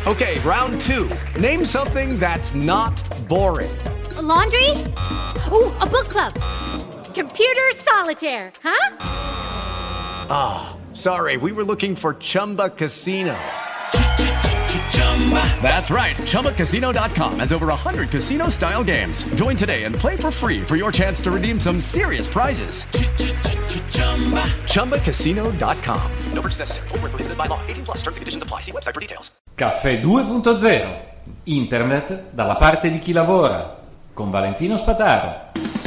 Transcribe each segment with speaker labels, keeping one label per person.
Speaker 1: Okay, round two. Name something that's not boring.
Speaker 2: A laundry? Ooh, a book club. Computer solitaire, huh?
Speaker 1: Ah, sorry, we were looking for Chumba Casino. That's right, ChumbaCasino.com has over 100 casino-style games. Join today and play for free for your chance to redeem some serious prizes. ChumbaCasino.com. No purchase necessary. Void where prohibited by law. 18+ terms and conditions apply. See website for details.
Speaker 3: Caffè 2.0. Internet dalla parte di chi lavora. Con Valentino Spataro.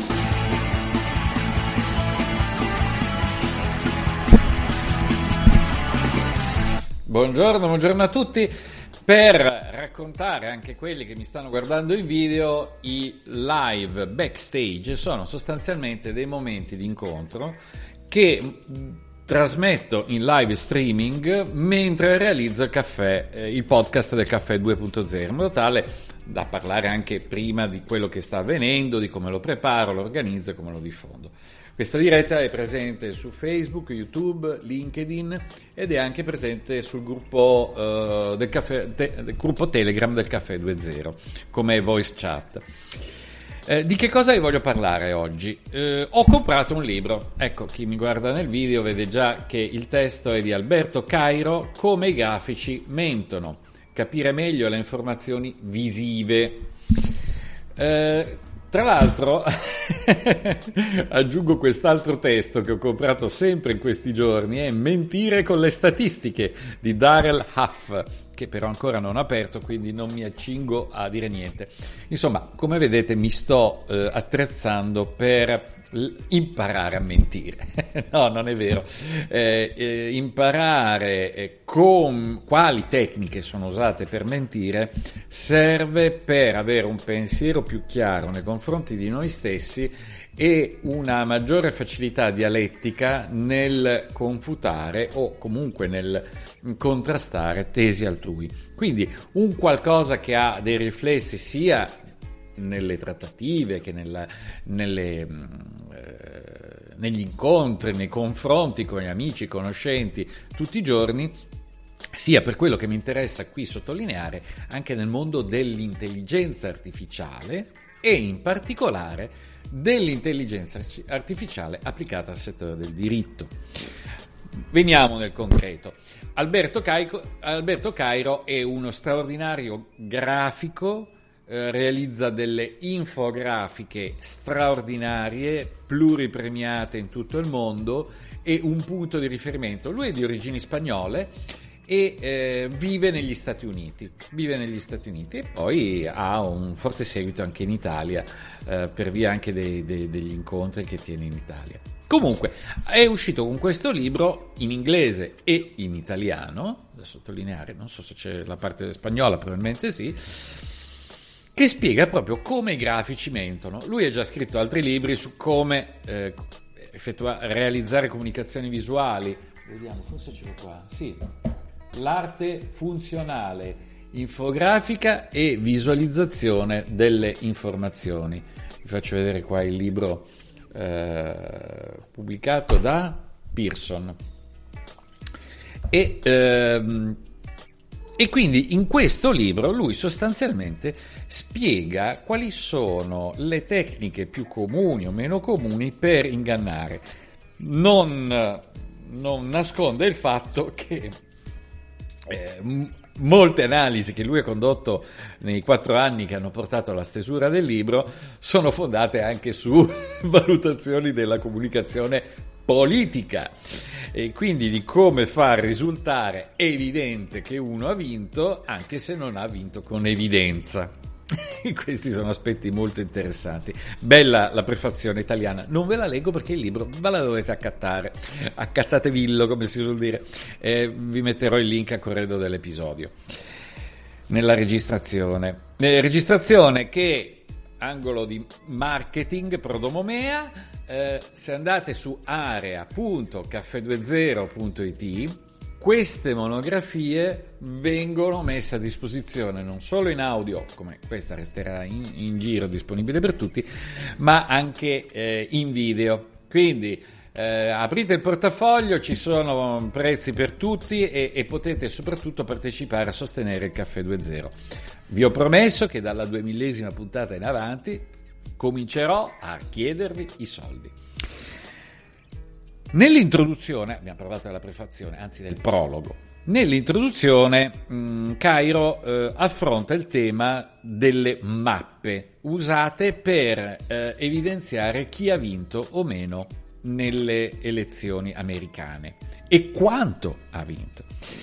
Speaker 3: Buongiorno a tutti. Per raccontare anche quelli che mi stanno guardando in video, i live backstage sono sostanzialmente dei momenti di incontro che trasmetto in live streaming mentre realizzo il podcast del Caffè 2.0, in modo tale da parlare anche prima di quello che sta avvenendo, di come lo preparo, lo organizzo e come lo diffondo. Questa diretta è presente su Facebook, YouTube, LinkedIn ed è anche presente sul gruppo del gruppo Telegram del Caffè 2.0 come voice chat. Di che cosa vi voglio parlare oggi? Ho comprato un libro. Ecco, chi mi guarda nel video vede già che il testo è di Alberto Cairo, Come i grafici mentono. Capire meglio le informazioni visive. Tra l'altro aggiungo quest'altro testo che ho comprato sempre in questi giorni, è Mentire con le statistiche di Darrell Huff, che però ancora non ho aperto, quindi non mi accingo a dire niente. Insomma, come vedete mi sto attrezzando per imparare a mentire. No, non è vero. Imparare quali tecniche sono usate per mentire serve per avere un pensiero più chiaro nei confronti di noi stessi e una maggiore facilità dialettica nel confutare o comunque nel contrastare tesi altrui. Quindi un qualcosa che ha dei riflessi sia nelle trattative che negli incontri, nei confronti con gli amici, conoscenti tutti i giorni, sia per quello che mi interessa qui sottolineare anche nel mondo dell'intelligenza artificiale e in particolare dell'intelligenza artificiale applicata al settore del diritto. Veniamo nel concreto. Alberto Cairo è uno straordinario grafico, realizza delle infografiche straordinarie, pluripremiate in tutto il mondo e un punto di riferimento. Lui è di origini spagnole e vive negli Stati Uniti e poi ha un forte seguito anche in Italia per via anche degli incontri che tiene in Italia. Comunque è uscito con questo libro in inglese e in italiano, da sottolineare, non so se c'è la parte spagnola, probabilmente sì, che spiega proprio come i grafici mentono. Lui ha già scritto altri libri su come realizzare comunicazioni visuali. Vediamo, forse ce l'ho qua. Sì, l'arte funzionale, infografica e visualizzazione delle informazioni. Vi faccio vedere qua il libro pubblicato da Pearson. E quindi in questo libro lui sostanzialmente spiega quali sono le tecniche più comuni o meno comuni per ingannare. Non nasconde il fatto che molte analisi che lui ha condotto nei 4 anni che hanno portato alla stesura del libro sono fondate anche su valutazioni della comunicazione politica e quindi di come far risultare evidente che uno ha vinto anche se non ha vinto con evidenza. Questi sono aspetti molto interessanti. Bella la prefazione italiana, non ve la leggo perché il libro ve la dovete accattatevillo come si suol dire, vi metterò il link a corredo dell'episodio nella registrazione che angolo di marketing Prodomomea. Se andate su area.caffè20.it queste monografie vengono messe a disposizione non solo in audio, come questa resterà in giro disponibile per tutti, ma anche in video. Quindi aprite il portafoglio, ci sono prezzi per tutti e potete soprattutto partecipare a sostenere il Caffè 2.0. Vi ho promesso che dalla 2000esima puntata in avanti comincerò a chiedervi i soldi. Nell'introduzione, abbiamo parlato della prefazione, anzi del prologo, nell'introduzione Cairo affronta il tema delle mappe usate per evidenziare chi ha vinto o meno nelle elezioni americane e quanto ha vinto.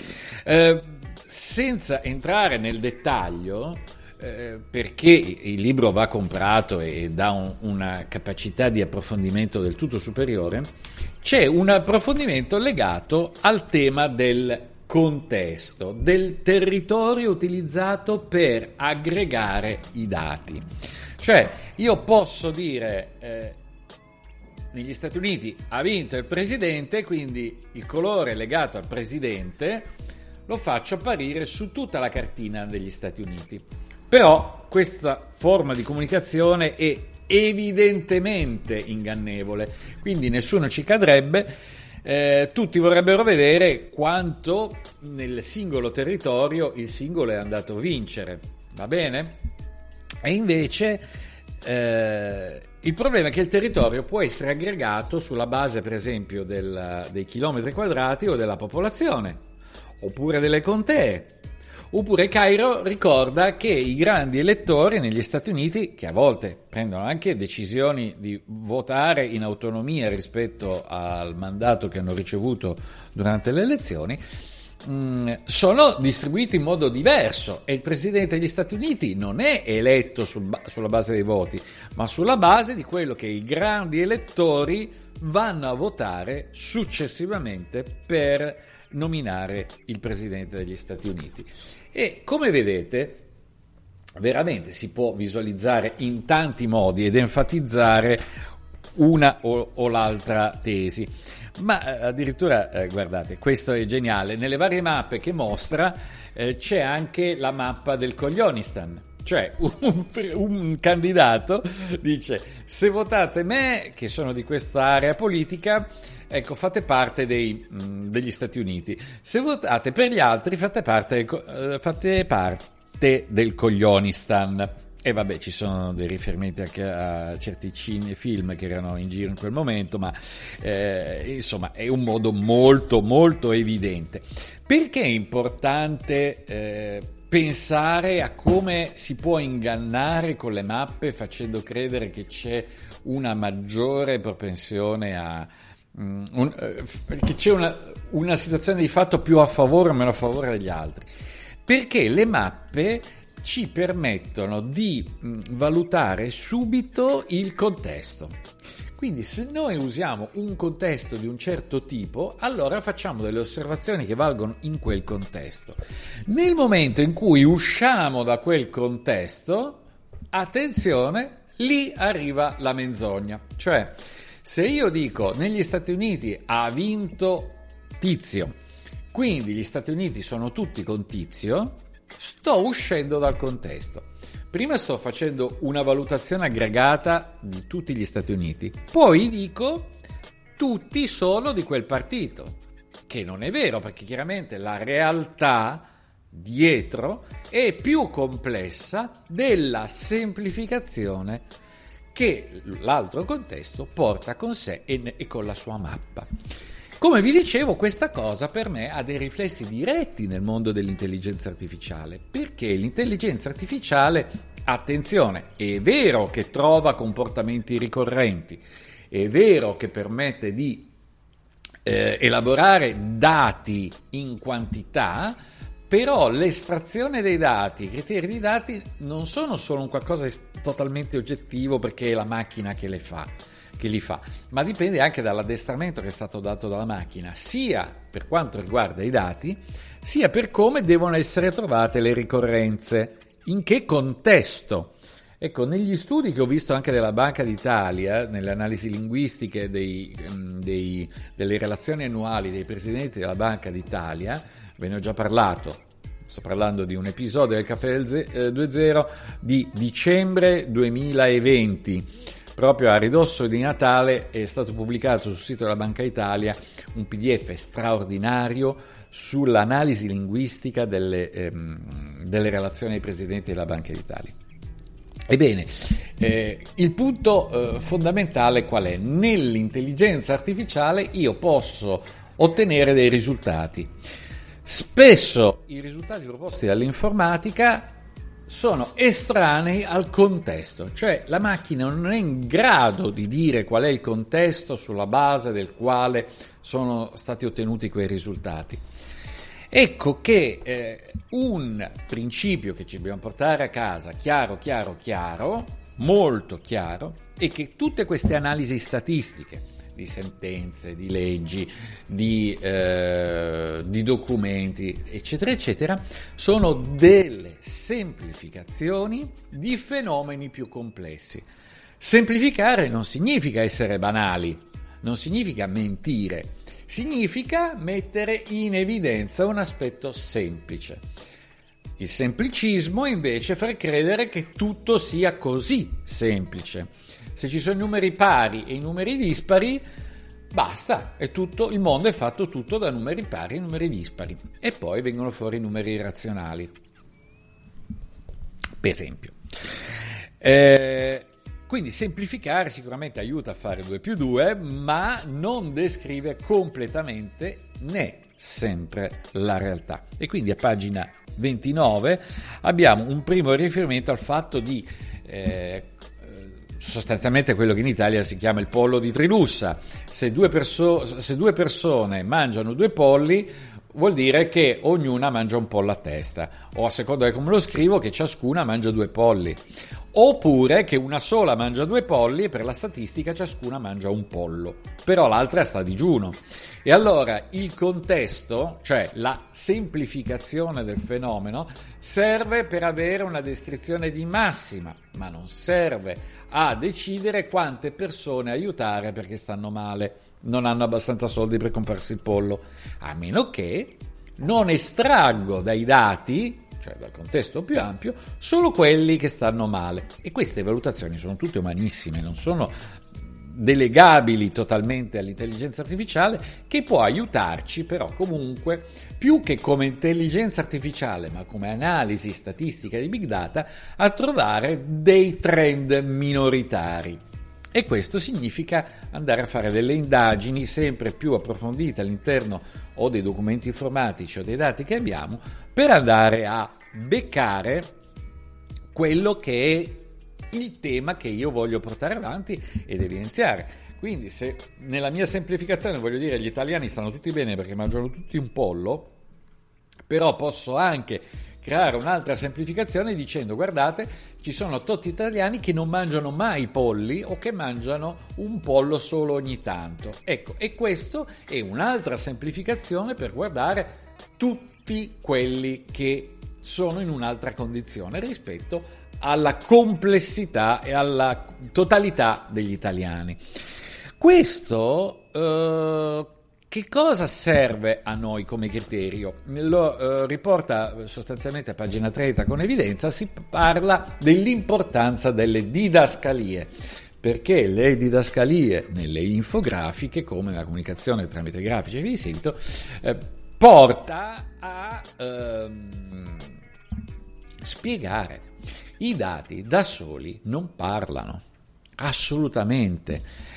Speaker 3: Senza entrare nel dettaglio, perché il libro va comprato e dà una capacità di approfondimento del tutto superiore, c'è un approfondimento legato al tema del contesto, del territorio utilizzato per aggregare i dati. Cioè, io posso dire negli Stati Uniti ha vinto il presidente, quindi il colore legato al presidente lo faccio apparire su tutta la cartina degli Stati Uniti. Però questa forma di comunicazione è evidentemente ingannevole, quindi nessuno ci cadrebbe, tutti vorrebbero vedere quanto nel singolo territorio il singolo è andato a vincere, va bene? E invece il problema è che il territorio può essere aggregato sulla base, per esempio, dei chilometri quadrati o della popolazione, oppure delle contee. Oppure Cairo ricorda che i grandi elettori negli Stati Uniti, che a volte prendono anche decisioni di votare in autonomia rispetto al mandato che hanno ricevuto durante le elezioni, sono distribuiti in modo diverso e il presidente degli Stati Uniti non è eletto sulla base dei voti, ma sulla base di quello che i grandi elettori vanno a votare successivamente per nominare il presidente degli Stati Uniti. E come vedete, veramente si può visualizzare in tanti modi ed enfatizzare una o l'altra tesi. Ma addirittura, guardate, questo è geniale, nelle varie mappe che mostra c'è anche la mappa del Koglionistan. Cioè un candidato dice: se votate me, che sono di questa area politica, ecco, fate parte degli Stati Uniti. Se votate per gli altri, fate parte del Koglionistan. E vabbè, ci sono dei riferimenti anche a certi film che erano in giro in quel momento, ma insomma è un modo molto molto evidente. Perché è importante pensare a come si può ingannare con le mappe facendo credere che c'è una maggiore propensione a che c'è una situazione di fatto più a favore o meno a favore degli altri? Perché le mappe ci permettono di valutare subito il contesto. Quindi se noi usiamo un contesto di un certo tipo, allora facciamo delle osservazioni che valgono in quel contesto. Nel momento in cui usciamo da quel contesto, attenzione, lì arriva la menzogna. Cioè, se io dico negli Stati Uniti ha vinto Tizio, quindi gli Stati Uniti sono tutti con Tizio, sto uscendo dal contesto. Prima sto facendo una valutazione aggregata di tutti gli Stati Uniti, poi dico tutti sono di quel partito, che non è vero, perché chiaramente la realtà dietro è più complessa della semplificazione che l'altro contesto porta con sé e con la sua mappa. Come vi dicevo, questa cosa per me ha dei riflessi diretti nel mondo dell'intelligenza artificiale, perché l'intelligenza artificiale, attenzione, è vero che trova comportamenti ricorrenti, è vero che permette di elaborare dati in quantità, però l'estrazione dei dati, i criteri di dati non sono solo un qualcosa di totalmente oggettivo perché è la macchina che li fa, ma dipende anche dall'addestramento che è stato dato dalla macchina, sia per quanto riguarda i dati, sia per come devono essere trovate le ricorrenze, in che contesto. Ecco, negli studi che ho visto anche della Banca d'Italia, nelle analisi linguistiche delle relazioni annuali dei presidenti della Banca d'Italia, ve ne ho già parlato, sto parlando di un episodio del Caffè 2.0 di dicembre 2020, proprio a ridosso di Natale è stato pubblicato sul sito della Banca Italia un PDF straordinario sull'analisi linguistica delle relazioni ai presidenti della Banca d'Italia. Ebbene, il punto fondamentale qual è? Nell'intelligenza artificiale io posso ottenere dei risultati. Spesso i risultati proposti dall'informatica sono estranei al contesto, cioè la macchina non è in grado di dire qual è il contesto sulla base del quale sono stati ottenuti quei risultati. Ecco che un principio che ci dobbiamo portare a casa, chiaro, molto chiaro, è che tutte queste analisi statistiche di sentenze, di leggi, di documenti, eccetera, eccetera, sono delle semplificazioni di fenomeni più complessi. Semplificare non significa essere banali, non significa mentire, significa mettere in evidenza un aspetto semplice. Il semplicismo invece fa credere che tutto sia così semplice. Se ci sono i numeri pari e i numeri dispari, basta, è tutto, il mondo è fatto tutto da numeri pari e numeri dispari. E poi vengono fuori i numeri irrazionali, per esempio. Quindi semplificare sicuramente aiuta a fare 2 più 2, ma non descrive completamente né sempre la realtà. E quindi a pagina 29 abbiamo un primo riferimento al fatto di sostanzialmente quello che in Italia si chiama il pollo di Trilussa. Se due persone mangiano 2 polli, vuol dire che ognuna mangia un pollo a testa, o a seconda di come lo scrivo che ciascuna mangia 2 polli, oppure che una sola mangia 2 polli e per la statistica ciascuna mangia un pollo, però l'altra sta a digiuno. E allora il contesto, cioè la semplificazione del fenomeno, serve per avere una descrizione di massima, ma non serve a decidere quante persone aiutare perché stanno male, non hanno abbastanza soldi per comprarsi il pollo, a meno che non estraggo dai dati, cioè dal contesto più ampio, solo quelli che stanno male. E queste valutazioni sono tutte umanissime, non sono delegabili totalmente all'intelligenza artificiale, che può aiutarci però comunque, più che come intelligenza artificiale ma come analisi statistica di big data, a trovare dei trend minoritari. E questo significa andare a fare delle indagini sempre più approfondite all'interno o dei documenti informatici o dei dati che abbiamo, per andare a beccare quello che è il tema che io voglio portare avanti ed evidenziare. Quindi se nella mia semplificazione voglio dire gli italiani stanno tutti bene perché mangiano tutti un pollo, però posso anche creare un'altra semplificazione dicendo: guardate, ci sono tutti italiani che non mangiano mai polli o che mangiano un pollo solo ogni tanto. Ecco, e questo è un'altra semplificazione per guardare tutti quelli che sono in un'altra condizione rispetto alla complessità e alla totalità degli italiani. Questo che cosa serve a noi come criterio? Lo riporta sostanzialmente a pagina 30 con evidenza, si parla dell'importanza delle didascalie, perché le didascalie nelle infografiche, come nella comunicazione tramite grafici e via di seguito, porta a spiegare. I dati da soli non parlano, assolutamente.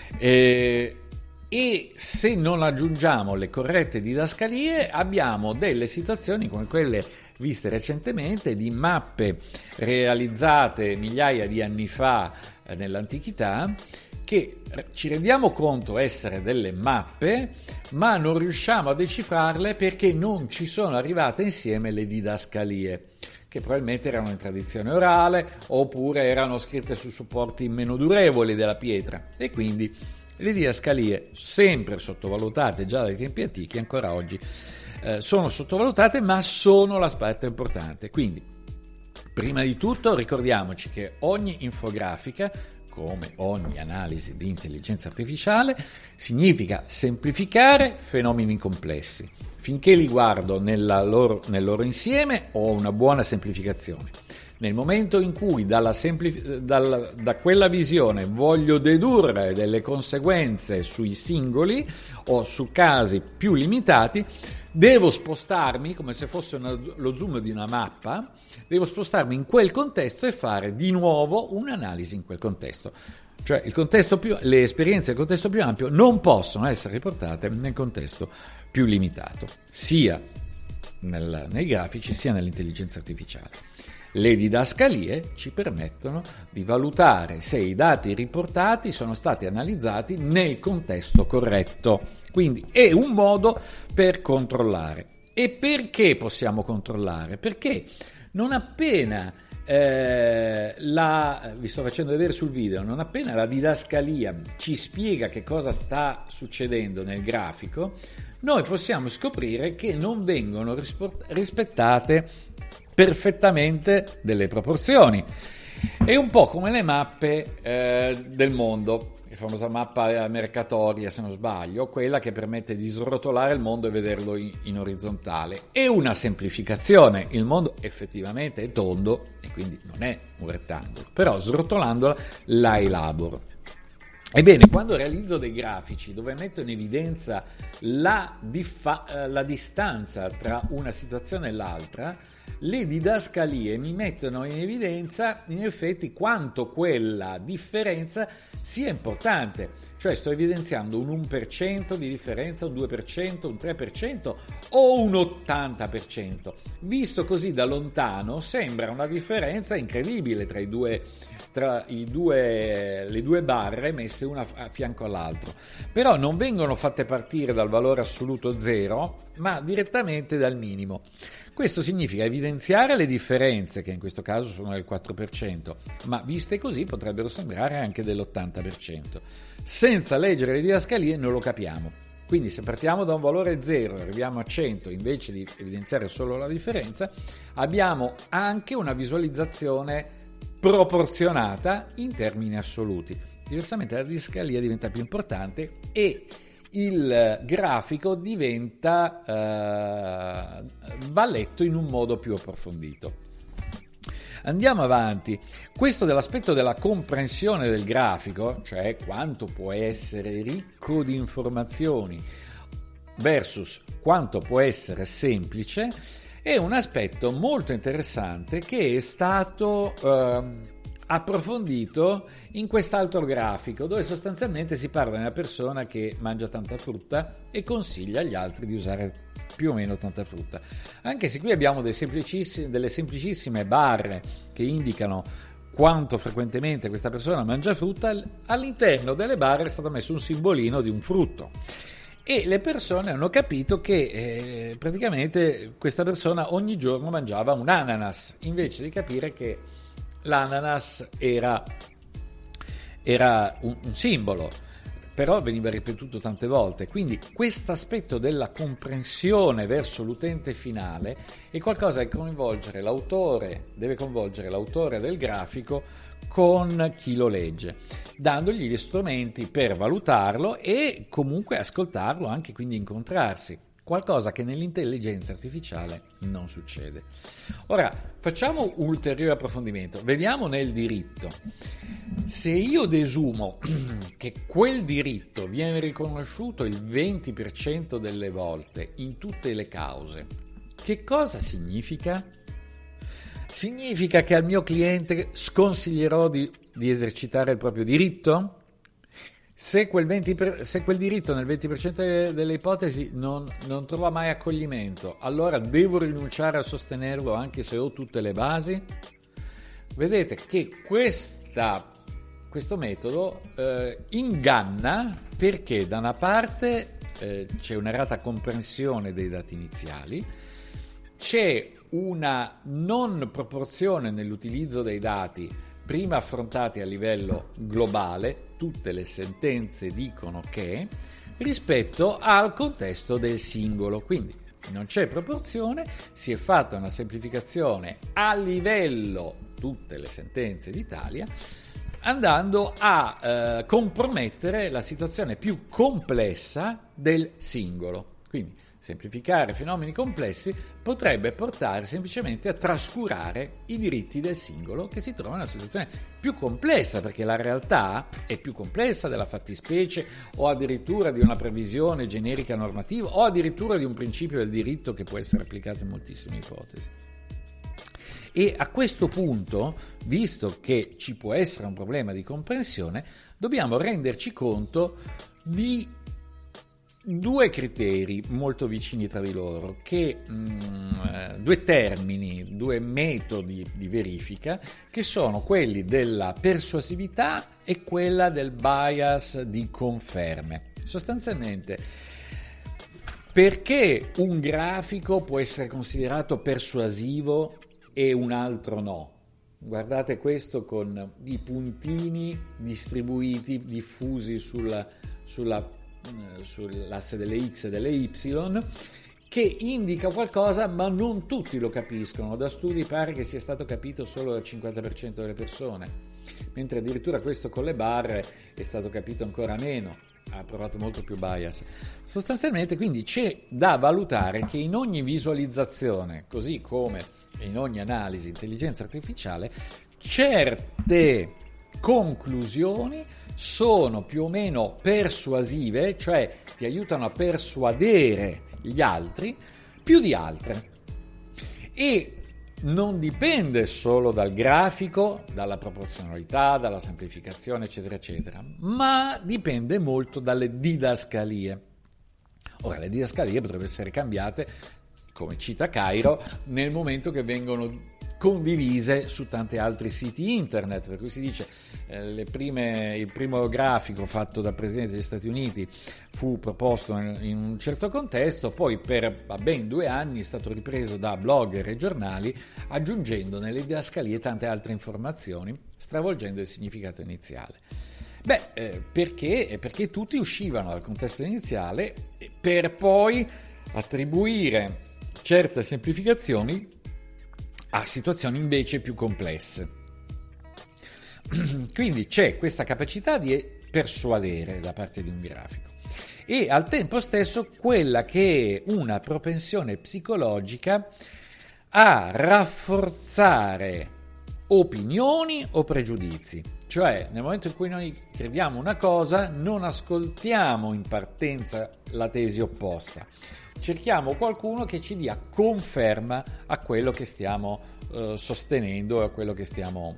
Speaker 3: E se non aggiungiamo le corrette didascalie abbiamo delle situazioni come quelle viste recentemente di mappe realizzate migliaia di anni fa nell'antichità, che ci rendiamo conto essere delle mappe, ma non riusciamo a decifrarle perché non ci sono arrivate insieme le didascalie, che probabilmente erano in tradizione orale oppure erano scritte su supporti meno durevoli della pietra, e quindi le didascalie, sempre sottovalutate già dai tempi antichi, ancora oggi sono sottovalutate, ma sono l'aspetto importante. Quindi, prima di tutto, ricordiamoci che ogni infografica, come ogni analisi di intelligenza artificiale, significa semplificare fenomeni complessi. finché li guardo nel loro insieme ho una buona semplificazione. Nel momento in cui da quella visione voglio dedurre delle conseguenze sui singoli o su casi più limitati, devo spostarmi, come se fosse lo zoom di una mappa, devo spostarmi in quel contesto e fare di nuovo un'analisi in quel contesto. Cioè le esperienze del contesto più ampio non possono essere riportate nel contesto più limitato, sia nei grafici sia nell'intelligenza artificiale. Le didascalie ci permettono di valutare se i dati riportati sono stati analizzati nel contesto corretto. Quindi è un modo per controllare. E perché possiamo controllare? Perché non appena vi sto facendo vedere sul video, non appena la didascalia ci spiega che cosa sta succedendo nel grafico, noi possiamo scoprire che non vengono rispettate perfettamente delle proporzioni. È un po' come le mappe del mondo, la famosa mappa Mercatoria, se non sbaglio, quella che permette di srotolare il mondo e vederlo in orizzontale. È una semplificazione, il mondo effettivamente è tondo e quindi non è un rettangolo, però srotolandola la elaboro. Ebbene, quando realizzo dei grafici dove metto in evidenza la distanza tra una situazione e l'altra, le didascalie mi mettono in evidenza in effetti quanto quella differenza sia importante, cioè sto evidenziando un 1% di differenza, un 2%, un 3% o un 80%. Visto così da lontano sembra una differenza incredibile tra le due barre messe una a fianco all'altro, però non vengono fatte partire dal valore assoluto 0 ma direttamente dal minimo. Questo significa evidenziare le differenze, che in questo caso sono del 4%, ma viste così potrebbero sembrare anche dell'80%. Senza leggere le didascalie non lo capiamo. Quindi se partiamo da un valore 0 e arriviamo a 100 invece di evidenziare solo la differenza, abbiamo anche una visualizzazione proporzionata in termini assoluti. Diversamente la didascalia diventa più importante e il grafico va letto in un modo più approfondito. Andiamo avanti. Questo dell'aspetto della comprensione del grafico, cioè quanto può essere ricco di informazioni versus quanto può essere semplice, è un aspetto molto interessante che è stato approfondito in quest'altro grafico, dove sostanzialmente si parla di una persona che mangia tanta frutta e consiglia agli altri di usare più o meno tanta frutta, anche se qui abbiamo delle semplicissime barre che indicano quanto frequentemente questa persona mangia frutta. All'interno delle barre è stato messo un simbolino di un frutto e le persone hanno capito che praticamente questa persona ogni giorno mangiava un ananas, invece di capire che l'ananas era un simbolo, però veniva ripetuto tante volte. Quindi questo aspetto della comprensione verso l'utente finale è qualcosa che deve coinvolgere l'autore del grafico con chi lo legge, dandogli gli strumenti per valutarlo e comunque ascoltarlo, anche quindi incontrarsi. Qualcosa che nell'intelligenza artificiale non succede. Ora, facciamo un ulteriore approfondimento. Vediamo nel diritto. Se io desumo che quel diritto viene riconosciuto il 20% delle volte in tutte le cause, che cosa significa? Significa che al mio cliente sconsiglierò di esercitare il proprio diritto? Se quel diritto nel 20% delle ipotesi non trova mai accoglimento, allora devo rinunciare a sostenerlo anche se ho tutte le basi? Vedete che questo metodo inganna, perché da una parte c'è un'errata comprensione dei dati iniziali, c'è una non proporzione nell'utilizzo dei dati prima affrontati a livello globale, tutte le sentenze dicono che, rispetto al contesto del singolo. Quindi non c'è proporzione, si è fatta una semplificazione a livello tutte le sentenze d'Italia, andando a compromettere la situazione più complessa del singolo. Quindi semplificare fenomeni complessi potrebbe portare semplicemente a trascurare i diritti del singolo che si trova in una situazione più complessa, perché la realtà è più complessa della fattispecie o addirittura di una previsione generica normativa o addirittura di un principio del diritto che può essere applicato in moltissime ipotesi. E a questo punto, visto che ci può essere un problema di comprensione, dobbiamo renderci conto di due criteri molto vicini tra di loro, due termini, due metodi di verifica, che sono quelli della persuasività e quella del bias di conferme. Sostanzialmente, perché un grafico può essere considerato persuasivo e un altro no? Guardate questo con i puntini distribuiti, diffusi sull'asse delle X e delle Y, che indica qualcosa, ma non tutti lo capiscono. Da studi pare che sia stato capito solo dal 50% delle persone, mentre addirittura questo con le barre è stato capito ancora meno, ha provato molto più bias. Sostanzialmente, quindi, c'è da valutare che in ogni visualizzazione, così come in ogni analisi intelligenza artificiale, certe conclusioni sono più o meno persuasive, cioè ti aiutano a persuadere gli altri più di altre. E non dipende solo dal grafico, dalla proporzionalità, dalla semplificazione, eccetera, eccetera, ma dipende molto dalle didascalie. Ora, le didascalie potrebbero essere cambiate, come cita Cairo, nel momento che vengono condivise su tanti altri siti internet, per cui si dice il primo grafico fatto dal Presidente degli Stati Uniti fu proposto in un certo contesto, poi per ben 2 anni è stato ripreso da blogger e giornali, aggiungendo nelle didascalie tante altre informazioni, stravolgendo il significato iniziale. Perché tutti uscivano dal contesto iniziale per poi attribuire certe semplificazioni a situazioni invece più complesse. Quindi c'è questa capacità di persuadere da parte di un grafico e al tempo stesso quella che è una propensione psicologica a rafforzare opinioni o pregiudizi. Cioè, nel momento in cui noi crediamo una cosa, non ascoltiamo in partenza la tesi opposta. Cerchiamo qualcuno che ci dia conferma a quello che stiamo sostenendo, a quello che stiamo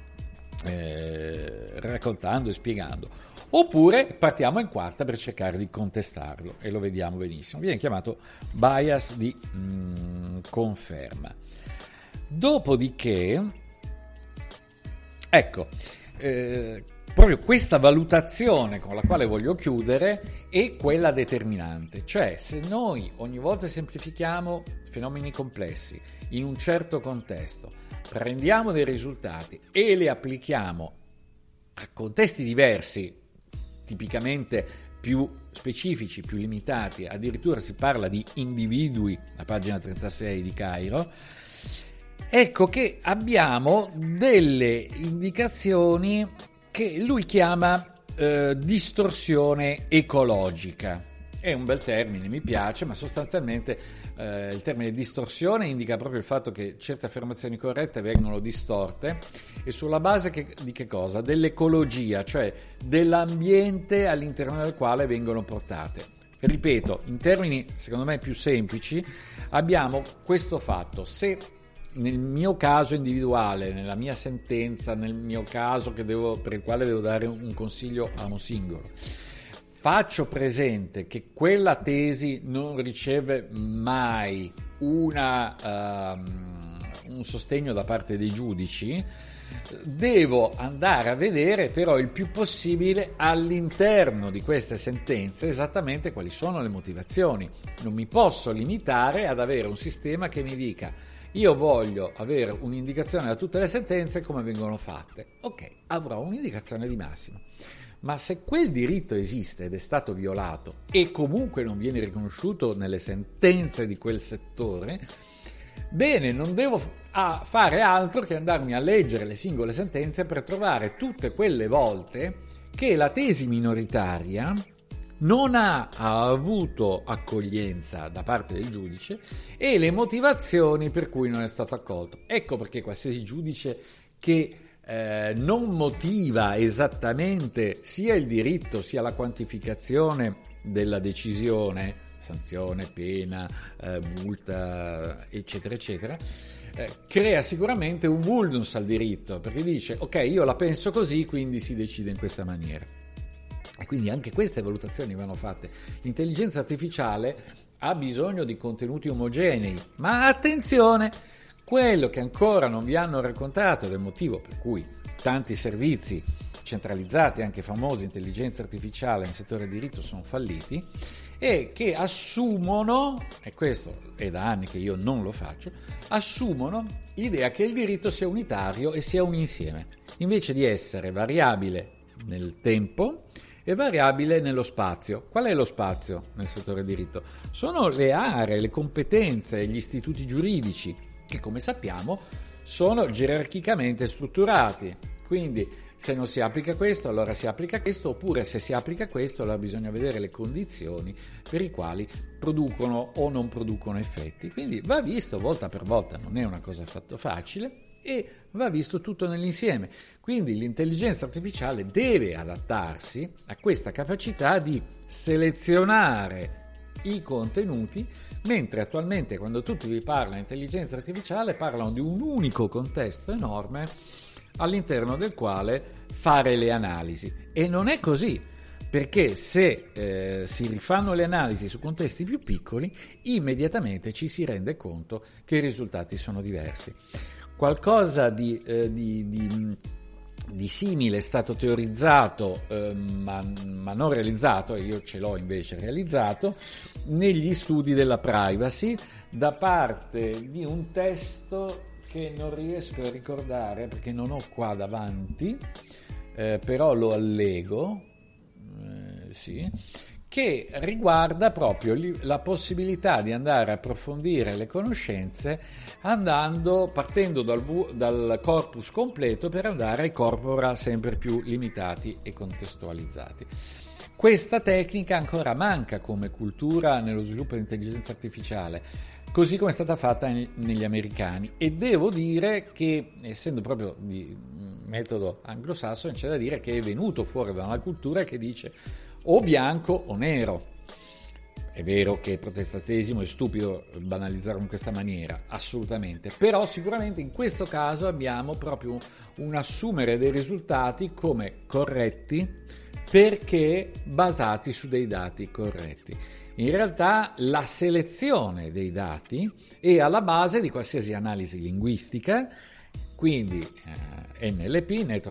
Speaker 3: raccontando e spiegando. Oppure partiamo in quarta per cercare di contestarlo, e lo vediamo benissimo. Viene chiamato bias di conferma. Dopodiché, ecco, proprio questa valutazione con la quale voglio chiudere è quella determinante, cioè se noi ogni volta semplifichiamo fenomeni complessi in un certo contesto, prendiamo dei risultati e li applichiamo a contesti diversi, tipicamente più specifici, più limitati, addirittura si parla di individui, la pagina 36 di Cairo, ecco che abbiamo delle indicazioni che lui chiama distorsione ecologica. È un bel termine, mi piace, ma sostanzialmente il termine distorsione indica proprio il fatto che certe affermazioni corrette vengono distorte e sulla base di che cosa? Dell'ecologia, cioè dell'ambiente all'interno del quale vengono portate. Ripeto, in termini secondo me più semplici, abbiamo questo fatto: se nel mio caso individuale, nella mia sentenza, nel mio caso per il quale devo dare un consiglio a un singolo, faccio presente che quella tesi non riceve mai un sostegno da parte dei giudici, devo andare a vedere però il più possibile all'interno di queste sentenze esattamente quali sono le motivazioni. Non mi posso limitare ad avere un sistema che mi dica: io voglio avere un'indicazione da tutte le sentenze come vengono fatte. Ok, avrò un'indicazione di massima. Ma se quel diritto esiste ed è stato violato e comunque non viene riconosciuto nelle sentenze di quel settore, bene, non devo fare altro che andarmi a leggere le singole sentenze per trovare tutte quelle volte che la tesi minoritaria non ha avuto accoglienza da parte del giudice e le motivazioni per cui non è stato accolto. Ecco perché qualsiasi giudice che non motiva esattamente sia il diritto sia la quantificazione della decisione, sanzione, pena, multa, eccetera, eccetera, crea sicuramente un vulnus al diritto, perché dice ok, io la penso così, quindi si decide in questa maniera. E quindi anche queste valutazioni vanno fatte. L'intelligenza artificiale ha bisogno di contenuti omogenei, ma attenzione, quello che ancora non vi hanno raccontato, del motivo per cui tanti servizi centralizzati, anche famosi intelligenza artificiale nel settore del diritto, sono falliti, e che assumono, e questo è da anni che io non lo faccio, assumono l'idea che il diritto sia unitario e sia un insieme, invece di essere variabile nel tempo e variabile nello spazio. Qual è lo spazio nel settore del diritto? Sono le aree, le competenze, gli istituti giuridici, che come sappiamo sono gerarchicamente strutturati, quindi se non si applica questo allora si applica questo, oppure se si applica questo allora bisogna vedere le condizioni per i quali producono o non producono effetti. Quindi va visto volta per volta, non è una cosa affatto facile, e va visto tutto nell'insieme. Quindi l'intelligenza artificiale deve adattarsi a questa capacità di selezionare i contenuti, mentre attualmente quando tutti vi parlano di intelligenza artificiale parlano di un unico contesto enorme all'interno del quale fare le analisi, e non è così, perché se si rifanno le analisi su contesti più piccoli, immediatamente ci si rende conto che i risultati sono diversi. Qualcosa di simile è stato teorizzato ma non realizzato, e io ce l'ho invece realizzato, negli studi della privacy, da parte di un testo che non riesco a ricordare perché non ho qua davanti, però lo allego, sì, che riguarda proprio la possibilità di andare a approfondire le conoscenze partendo dal corpus completo per andare ai corpora sempre più limitati e contestualizzati. Questa tecnica ancora manca come cultura nello sviluppo dell'intelligenza artificiale, così come è stata fatta negli americani, e devo dire che, essendo proprio di metodo anglosassone, c'è da dire che è venuto fuori da una cultura che dice o bianco o nero. È vero che protestatesimo è stupido banalizzarlo in questa maniera, assolutamente, però sicuramente in questo caso abbiamo proprio un assumere dei risultati come corretti perché basati su dei dati corretti. In realtà la selezione dei dati è alla base di qualsiasi analisi linguistica, quindi NLP,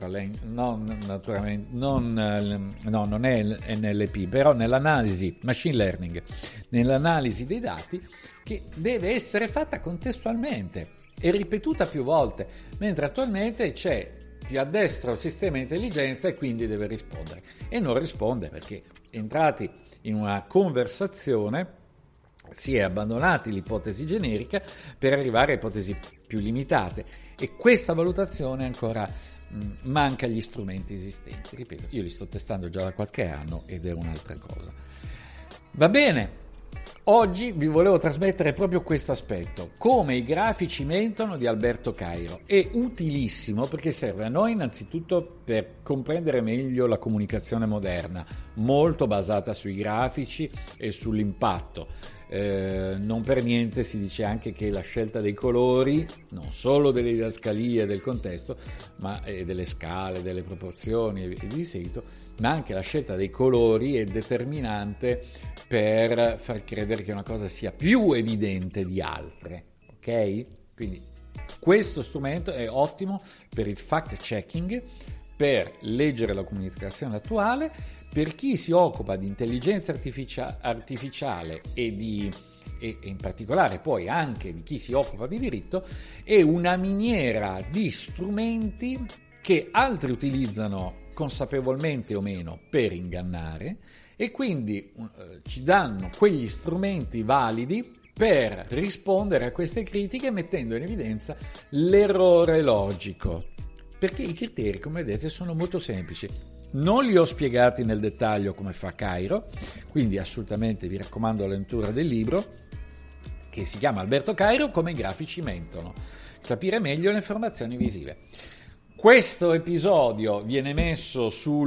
Speaker 3: non è NLP, però nell'analisi machine learning, nell'analisi dei dati, che deve essere fatta contestualmente e ripetuta più volte, mentre attualmente ti addestra il sistema di intelligenza e quindi deve rispondere, e non risponde perché entrati in una conversazione si è abbandonati l'ipotesi generica per arrivare a ipotesi più limitate, e questa valutazione ancora manca agli strumenti esistenti. Ripeto, io li sto testando già da qualche anno ed è un'altra cosa. Va bene, oggi vi volevo trasmettere proprio questo aspetto, come i grafici mentono, di Alberto Cairo. È utilissimo perché serve a noi innanzitutto per comprendere meglio la comunicazione moderna, molto basata sui grafici e sull'impatto. Non per niente si dice anche che la scelta dei colori, non solo delle didascalie del contesto, ma delle scale, delle proporzioni e di seguito, ma anche la scelta dei colori è determinante per far credere che una cosa sia più evidente di altre, ok? Quindi questo strumento è ottimo per il fact checking, per leggere la comunicazione attuale. Per chi si occupa di intelligenza artificiale e in particolare poi anche di chi si occupa di diritto, è una miniera di strumenti che altri utilizzano consapevolmente o meno per ingannare, e quindi ci danno quegli strumenti validi per rispondere a queste critiche mettendo in evidenza l'errore logico. Perché i criteri, come vedete, sono molto semplici. Non li ho spiegati nel dettaglio come fa Cairo, quindi assolutamente vi raccomando la lettura del libro, che si chiama Alberto Cairo, come i grafici mentono. Capire meglio le informazioni visive. Questo episodio viene messo su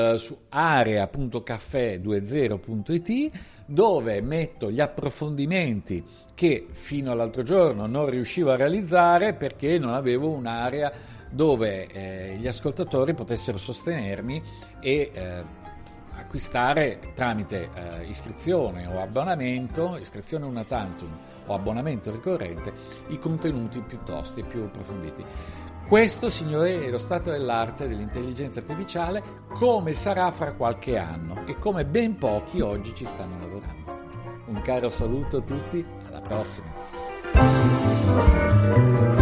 Speaker 3: area.caffè20.it, dove metto gli approfondimenti che fino all'altro giorno non riuscivo a realizzare perché non avevo un'area dove gli ascoltatori potessero sostenermi e acquistare tramite iscrizione o abbonamento, iscrizione una tantum o abbonamento ricorrente, i contenuti piuttosto più approfonditi. Questo, signori, è lo stato dell'arte dell'intelligenza artificiale, come sarà fra qualche anno e come ben pochi oggi ci stanno lavorando. Un caro saluto a tutti, alla prossima!